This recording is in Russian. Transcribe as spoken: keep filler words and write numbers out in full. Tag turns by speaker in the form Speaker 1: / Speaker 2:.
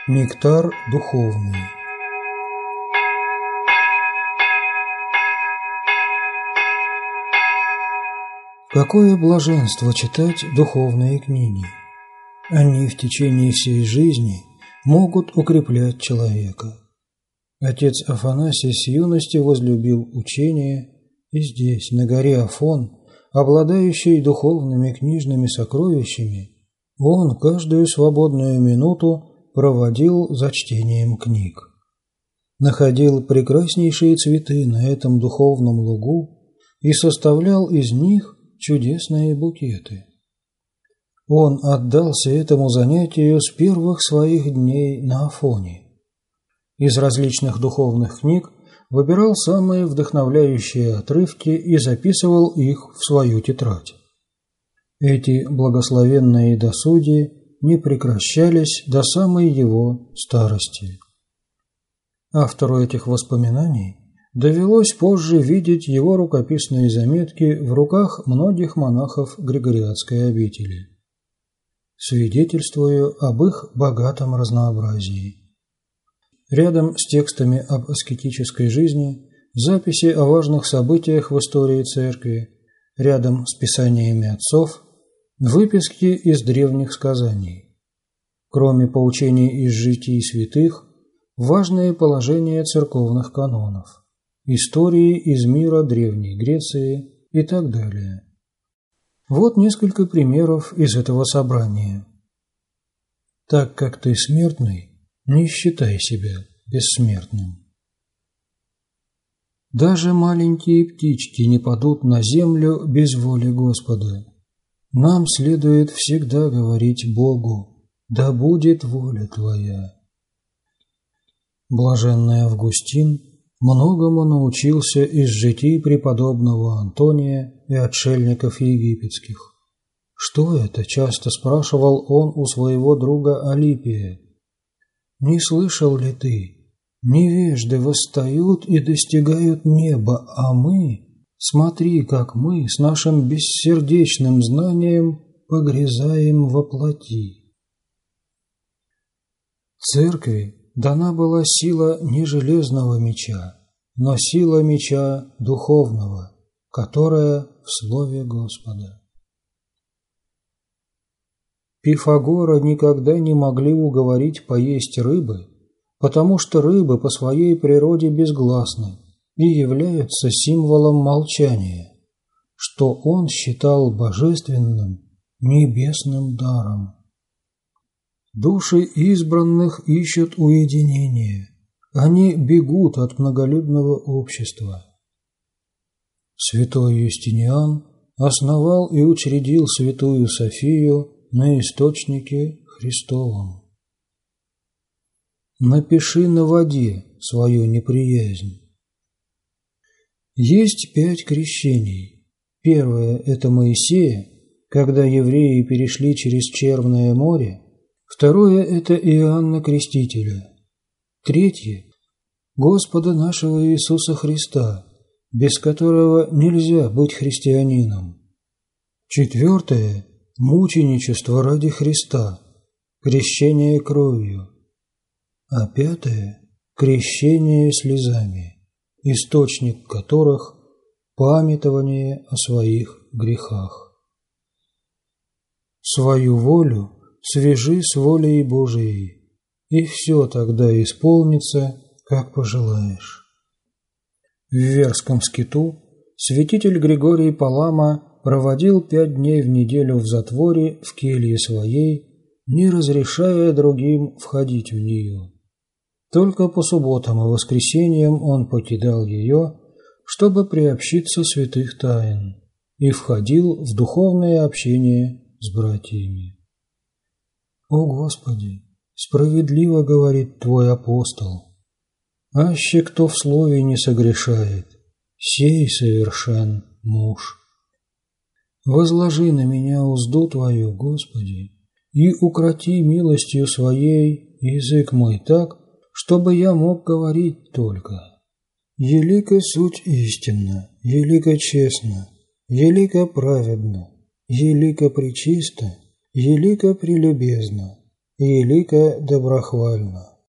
Speaker 1: Нектар духовный. Какое блаженство читать духовные книги! Они в течение всей жизни могут укреплять человека. Отец Афанасий с юности возлюбил учение, и здесь, на горе Афон, обладающий духовными книжными сокровищами, он каждую свободную минуту проводил за чтением книг. Находил прекраснейшие цветы на этом духовном лугу и составлял из них чудесные букеты. Он отдался этому занятию с первых своих дней на Афоне. Из различных духовных книг выбирал самые вдохновляющие отрывки и записывал их в свою тетрадь. Эти благословенные досуги не прекращались до самой его старости. Автору этих воспоминаний довелось позже видеть его рукописные заметки в руках многих монахов Григорианской обители. Свидетельствую об их богатом разнообразии. Рядом с текстами об аскетической жизни записи о важных событиях в истории церкви, рядом с писаниями отцов выписки из древних сказаний. Кроме поучений из житий святых, важные положения церковных канонов, истории из мира Древней Греции и так далее. Вот несколько примеров из этого собрания. Так как ты смертный, не считай себя бессмертным. Даже маленькие птички не падут на землю без воли Господа. Нам следует всегда говорить Богу: «Да будет воля Твоя». Блаженный Августин многому научился из житий преподобного Антония и отшельников египетских. Что это, часто спрашивал он у своего друга Алипия. Не слышал ли ты? Невежды восстают и достигают неба, а мы, смотри, как мы с нашим бессердечным знанием погрязаем во плоти. Церкви дана была сила не железного меча, но сила меча духовного, которая в Слове Господа. Пифагора никогда не могли уговорить поесть рыбы, потому что рыбы по своей природе безгласны и являются символом молчания, что он считал божественным, небесным даром. Души избранных ищут уединения, они бегут от многолюдного общества. Святой Юстиниан основал и учредил Святую Софию на источнике Христовом. Напиши на воде свою неприязнь. Есть пять крещений. Первое – это Моисея, когда евреи перешли через Черное море. Второе – это Иоанна Крестителя. Третье – Господа нашего Иисуса Христа, без которого нельзя быть христианином. Четвертое – мученичество ради Христа, крещение кровью. А пятое – крещение слезами, источник которых – памятование о своих грехах. Свою волю свяжи с волей Божией, и все тогда исполнится, как пожелаешь. В Верском скиту святитель Григорий Палама проводил пять дней в неделю в затворе в келье своей, не разрешая другим входить в нее. Только по субботам и воскресеньям он покидал ее, чтобы приобщиться святых тайн, и входил в духовное общение с братьями. «О Господи, справедливо говорит Твой апостол, аще кто в слове не согрешает, сей совершен муж. Возложи на меня узду Твою, Господи, и укроти милостью Своей язык мой так, чтобы я мог говорить только. Елико суть истинна, елико честно, елико праведно, елико пречисто, елико прелюбезно, Елика доброхвальна.